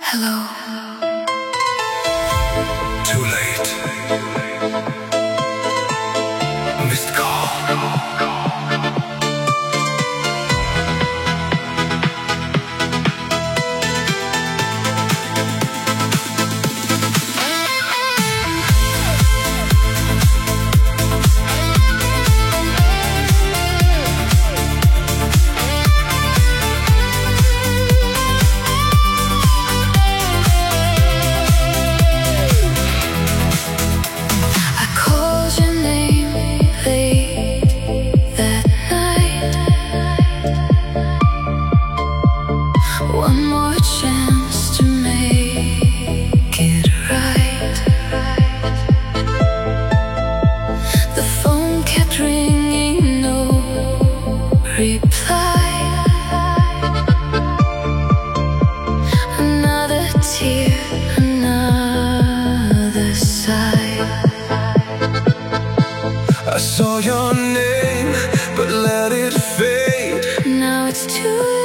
Hello. Too late. Missed call. One more chance to make it right. The phone kept ringing, no reply. Another tear, another sigh. I saw your name, but let it fade. Now it's too late.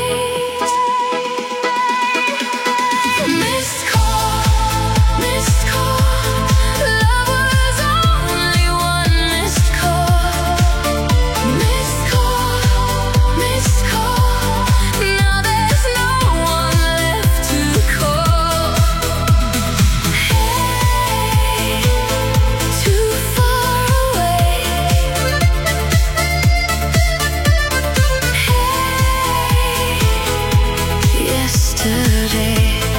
Missed call, missed call. Love was only one missed call. Missed call, missed call. Now there's no one left to call. Hey, too far away. Hey, yesterday.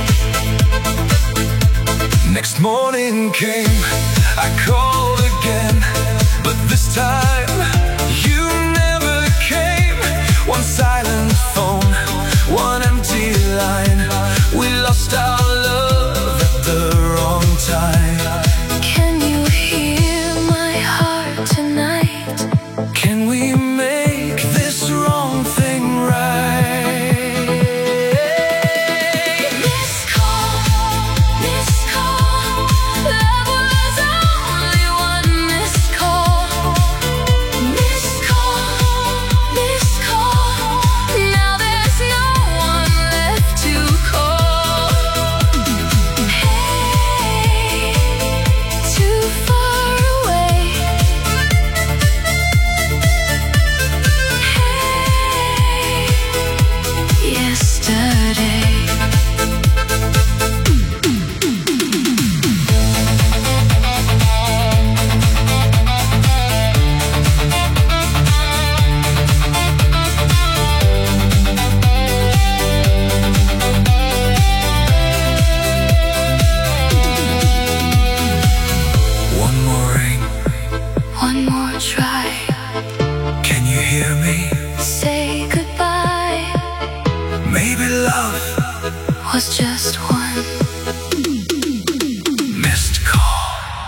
Next morning came, I called again, but this time you never came. One silent phone, one empty line. We lost our love at the wrong time. Can you hear my heart tonight? Can we make this wrong thing right? Missed call, missed call. Love was only one missed call. Missed call, missed call. Now there's no one left to call. Hey, too far away. Hey, yesterday. One more ring, One more try. can you hear me? Say goodbye. Maybe love Was just one. missed call.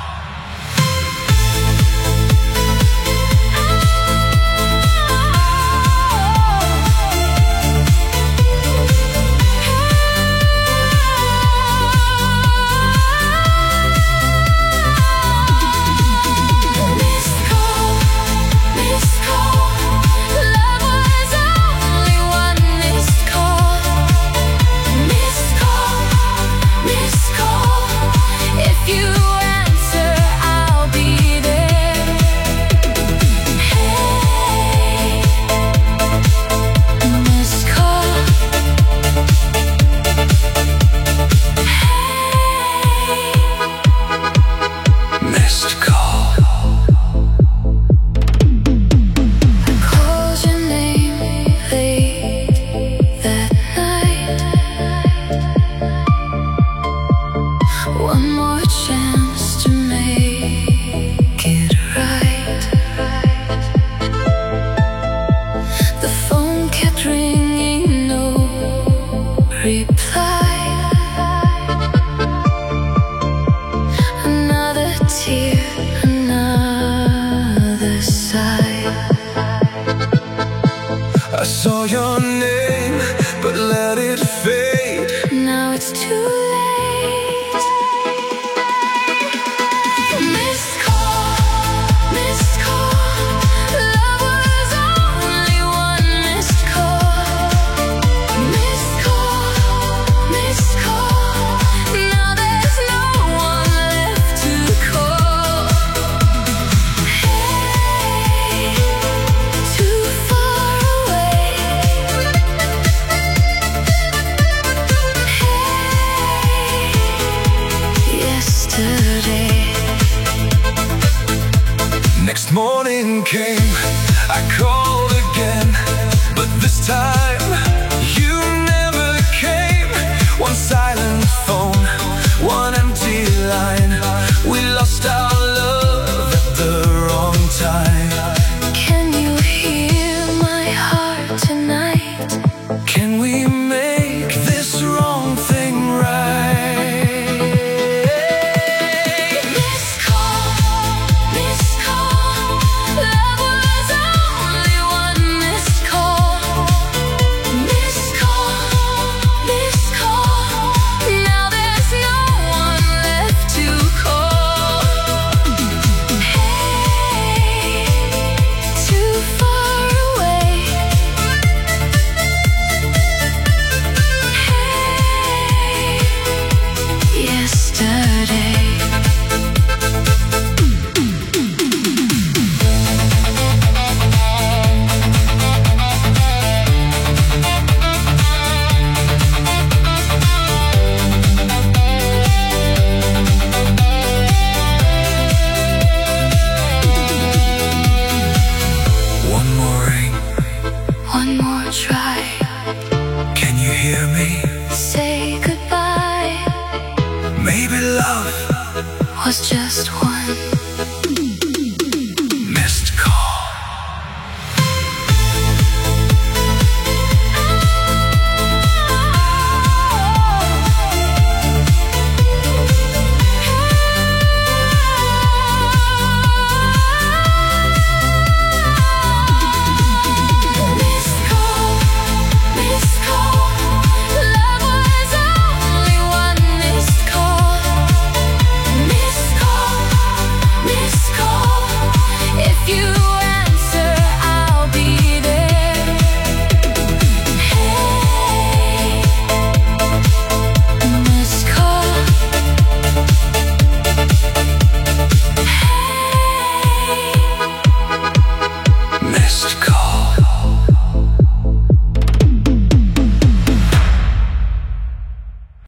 Missed call, missed call. Love was only one missed call. Missed call, hear me say goodbye? maybe love Was just one